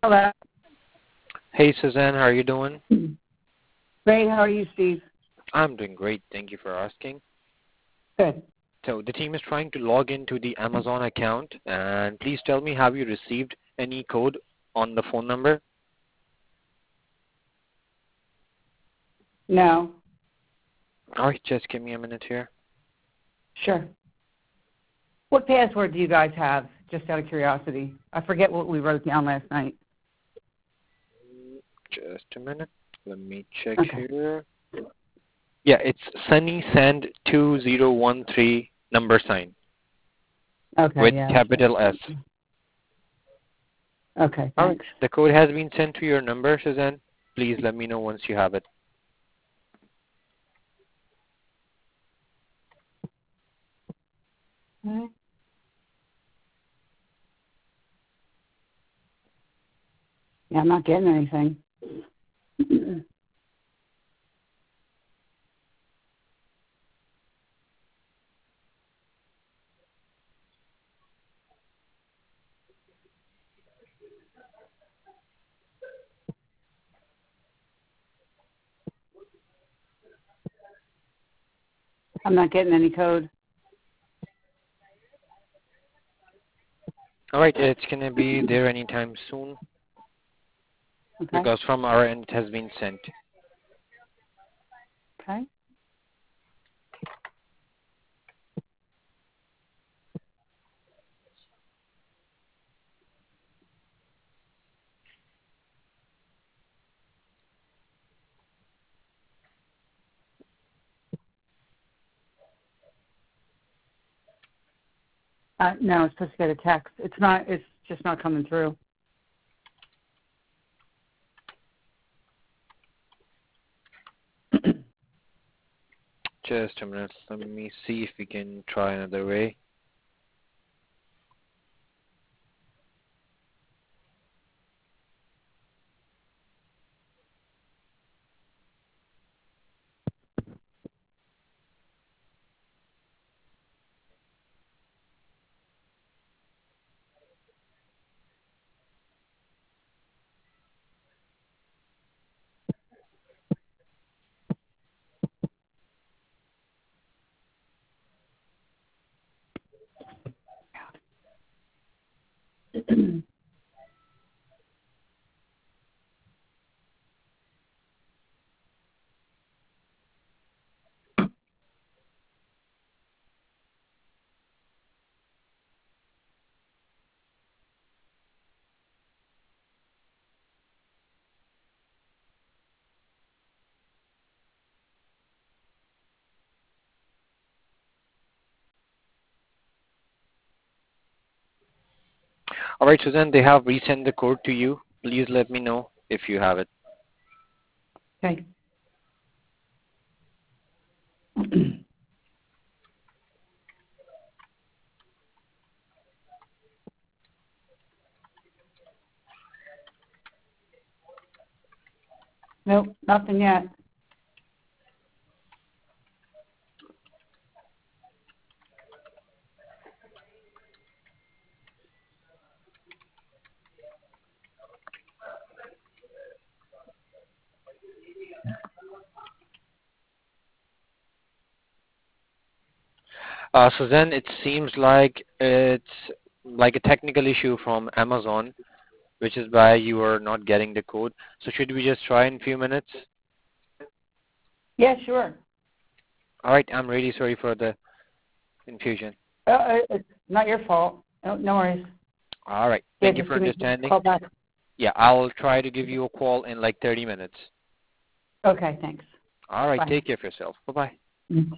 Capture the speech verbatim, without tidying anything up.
Hello. Hey, Suzanne, how are you doing? Great. How are you, Steve? I'm doing great. Thank you for asking. Good. So the team is trying to log into the Amazon account, and please tell me, have you received any code on the phone number? No. All right, just give me a minute here. Sure. What password do you guys have, just out of curiosity? I forget what we wrote down last night. Just a minute. Let me check Okay. here. Yeah, it's Sunny Sand two zero one three number sign Okay, with yeah. capital S. Okay, All right, thanks. the code has been sent to your number, Suzanne. Please let me know once you have it. Okay. Yeah, I'm not getting anything. I'm not getting any code. All right, it's going to be there anytime soon Okay. because from our end it has been sent. Okay. Uh, no, it's supposed to get a text. It's not. It's just not coming through. Just a minute. Let me see if we can try another way. All right, Suzanne, they have resent the code to you. Please let me know if you have it. Okay. Nope, nothing yet. Uh, Suzanne, it seems like it's like a technical issue from Amazon, which is why you are not getting the code. So should we just try in a few minutes? Yeah, sure. All right, I'm really sorry for the confusion. Uh, uh, it's not your fault. No, no worries. All right, Yeah, thank you just for give me a understanding. call back. Yeah, I'll try to give you a call in like thirty minutes. Okay, thanks. All right, Bye. take care of yourself. Bye-bye. Mhm.